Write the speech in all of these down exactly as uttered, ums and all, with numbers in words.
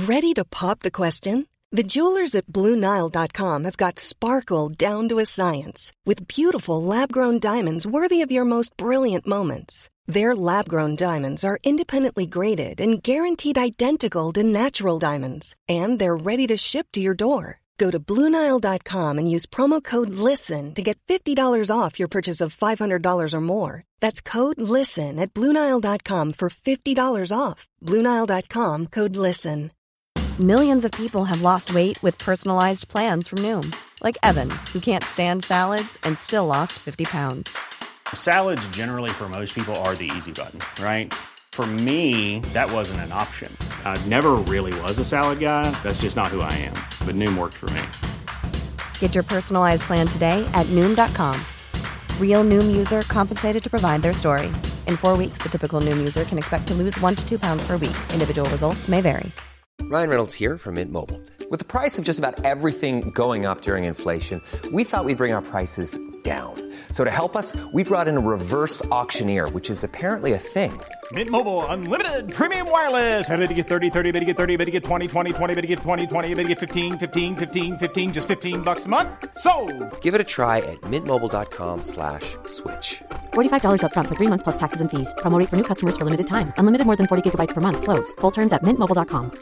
Ready to pop the question? The jewelers at Blue Nile dot com have got sparkle down to a science with beautiful lab-grown diamonds worthy of your most brilliant moments. Their lab-grown diamonds are independently graded and guaranteed identical to natural diamonds, and they're ready to ship to your door. Go to Blue Nile dot com and use promo code LISTEN to get fifty dollars off your purchase of five hundred dollars or more. That's code LISTEN at Blue Nile dot com for fifty dollars off. Blue Nile dot com, code LISTEN. Millions of people have lost weight with personalized plans from Noom. Like Evan, who can't stand salads and still lost fifty pounds. Salads generally for most people are the easy button, right? For me, that wasn't an option. I never really was a salad guy. That's just not who I am. But Noom worked for me. Get your personalized plan today at Noom dot com. Real Noom user compensated to provide their story. In four weeks, the typical Noom user can expect to lose one to two pounds per week. Individual results may vary. Ryan Reynolds here from Mint Mobile. With the price of just about everything going up during inflation, we thought we'd bring our prices down. So to help us, we brought in a reverse auctioneer, which is apparently a thing. Mint Mobile Unlimited Premium Wireless. How to get thirty, thirty, how to get thirty, how to get twenty, twenty, twenty, how to get twenty, twenty, how to get fifteen, fifteen, fifteen, fifteen, just fifteen bucks a month? Sold! Give it a try at mintmobile.com slash switch. forty-five dollars up front for three months plus taxes and fees. Promo rate for new customers for limited time. Unlimited more than forty gigabytes per month. Slows full terms at mint mobile dot com.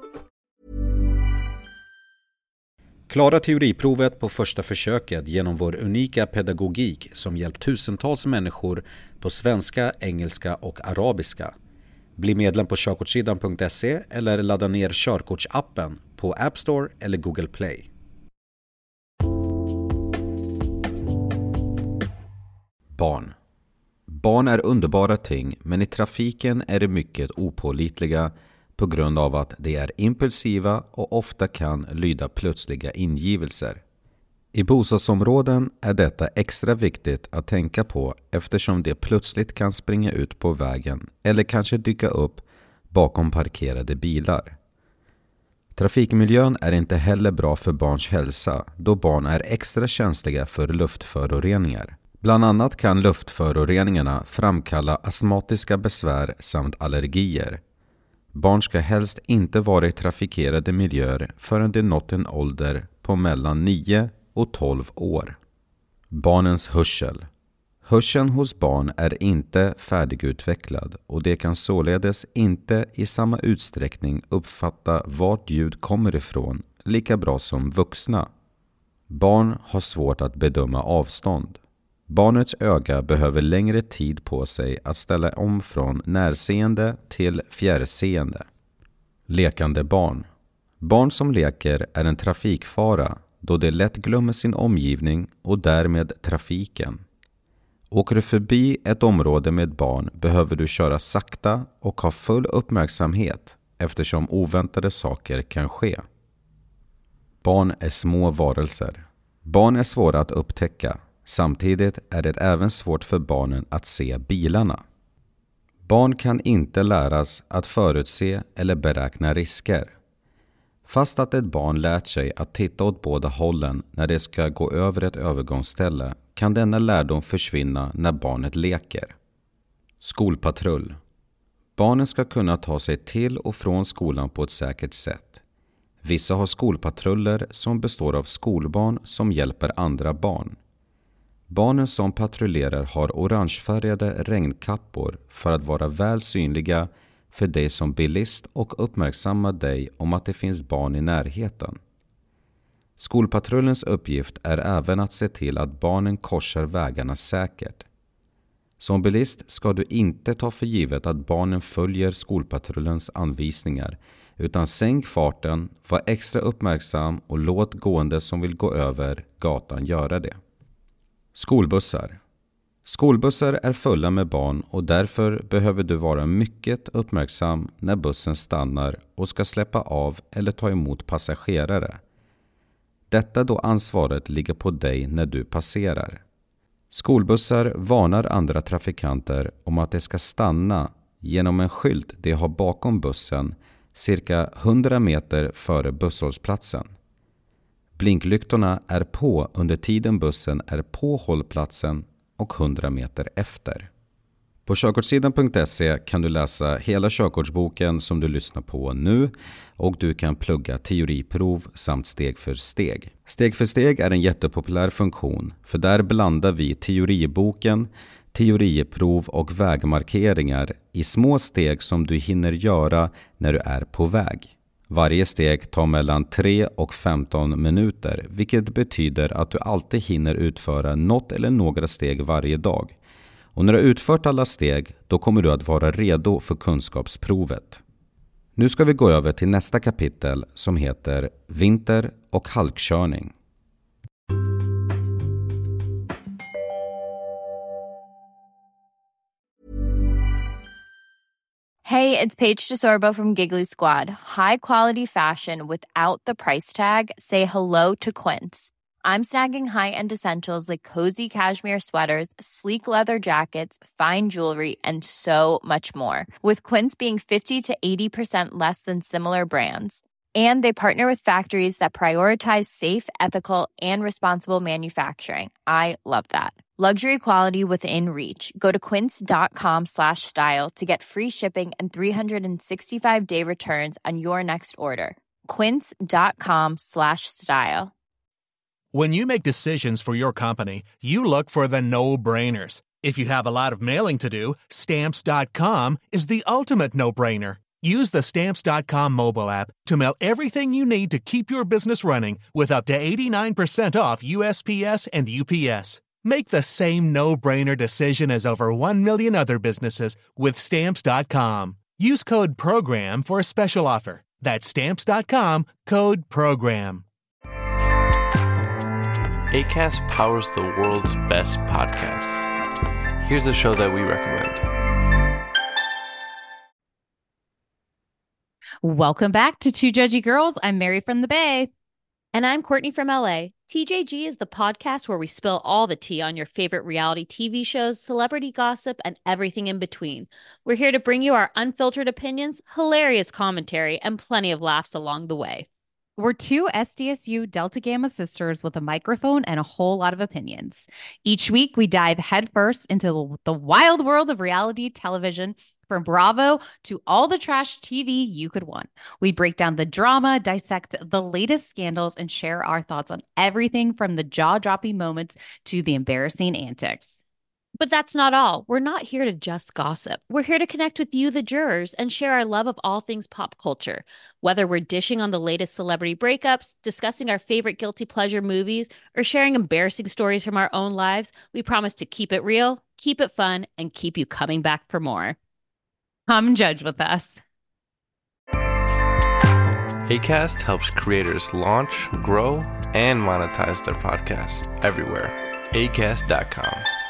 Klara teoriprovet på första försöket genom vår unika pedagogik som hjälpt tusentals människor på svenska, engelska och arabiska. Bli medlem på körkortssidan punkt se eller ladda ner körkortsappen på App Store eller Google Play. Barn. Barn är underbara ting, men i trafiken är de mycket opålitliga på grund av att de är impulsiva och ofta kan lyda plötsliga ingivelser. I bostadsområden är detta extra viktigt att tänka på eftersom de plötsligt kan springa ut på vägen eller kanske dyka upp bakom parkerade bilar. Trafikmiljön är inte heller bra för barns hälsa då barn är extra känsliga för luftföroreningar. Bland annat kan luftföroreningarna framkalla astmatiska besvär samt allergier. Barn ska helst inte vara i trafikerade miljöer förrän de nått en ålder på mellan nio och tolv år. Barnens hörsel. Hörseln hos barn är inte färdigutvecklad och de kan således inte i samma utsträckning uppfatta vart ljud kommer ifrån lika bra som vuxna. Barn har svårt att bedöma avstånd. Barnets öga behöver längre tid på sig att ställa om från närseende till fjärrseende. Lekande barn. Barn som leker är en trafikfara då de lätt glömmer sin omgivning och därmed trafiken. Åker du förbi ett område med barn behöver du köra sakta och ha full uppmärksamhet eftersom oväntade saker kan ske. Barn är små varelser. Barn är svåra att upptäcka. Samtidigt är det även svårt för barnen att se bilarna. Barn kan inte läras att förutse eller beräkna risker. Fast att ett barn lärt sig att titta åt båda hållen när det ska gå över ett övergångsställe kan denna lärdom försvinna när barnet leker. Skolpatrull. Barnen ska kunna ta sig till och från skolan på ett säkert sätt. Vissa har skolpatruller som består av skolbarn som hjälper andra barn. Barnen som patrullerar har orangefärgade regnkappor för att vara väl synliga för dig som bilist och uppmärksamma dig om att det finns barn i närheten. Skolpatrullens uppgift är även att se till att barnen korsar vägarna säkert. Som bilist ska du inte ta för givet att barnen följer skolpatrullens anvisningar utan sänk farten, var extra uppmärksam och låt gående som vill gå över gatan göra det. Skolbussar. Skolbussar är fulla med barn och därför behöver du vara mycket uppmärksam när bussen stannar och ska släppa av eller ta emot passagerare. Detta då ansvaret ligger på dig när du passerar. Skolbussar varnar andra trafikanter om att de ska stanna genom en skylt de har bakom bussen cirka hundra meter före busshållplatsen. Blinklyktorna är på under tiden bussen är på hållplatsen och hundra meter efter. På körkortssidan punkt se kan du läsa hela körkortsboken som du lyssnar på nu och du kan plugga teoriprov samt steg för steg. Steg för steg är en jättepopulär funktion för där blandar vi teoriboken, teoriprov och vägmarkeringar i små steg som du hinner göra när du är på väg. Varje steg tar mellan tre och femton minuter, vilket betyder att du alltid hinner utföra något eller några steg varje dag. Och när du har utfört alla steg, då kommer du att vara redo för kunskapsprovet. Nu ska vi gå över till nästa kapitel som heter Vinter- och halkkörning. Hey, it's Paige DeSorbo from Giggly Squad. High quality fashion without the price tag. Say hello to Quince. I'm snagging high-end essentials like cozy cashmere sweaters, sleek leather jackets, fine jewelry, and so much more. With Quince being fifty to eighty percent less than similar brands. And they partner with factories that prioritize safe, ethical, and responsible manufacturing. I love that. Luxury quality within reach. Go to quince.com slash style to get free shipping and three sixty-five day returns on your next order. Quince.com slash style. When you make decisions for your company, you look for the no-brainers. If you have a lot of mailing to do, Stamps dot com is the ultimate no-brainer. Use the Stamps dot com mobile app to mail everything you need to keep your business running with up to eighty-nine percent off U S P S and U P S. Make the same no-brainer decision as over one million other businesses with Stamps dot com. Use code PROGRAM for a special offer. That's Stamps dot com, code PROGRAM. Acast powers the world's best podcasts. Here's a show that we recommend. Welcome back to Two Judgy Girls. I'm Mary from the Bay. And I'm Courtney from L A. T J G is the podcast where we spill all the tea on your favorite reality T V shows, celebrity gossip, and everything in between. We're here to bring you our unfiltered opinions, hilarious commentary, and plenty of laughs along the way. We're two S D S U Delta Gamma sisters with a microphone and a whole lot of opinions. Each week, we dive headfirst into the wild world of reality television, from Bravo to all the trash T V you could want. We break down the drama, dissect the latest scandals, and share our thoughts on everything from the jaw-dropping moments to the embarrassing antics. But that's not all. We're not here to just gossip. We're here to connect with you, the jurors, and share our love of all things pop culture. Whether we're dishing on the latest celebrity breakups, discussing our favorite guilty pleasure movies, or sharing embarrassing stories from our own lives, we promise to keep it real, keep it fun, and keep you coming back for more. Come judge with us. Acast helps creators launch, grow, and monetize their podcasts everywhere. Acast dot com.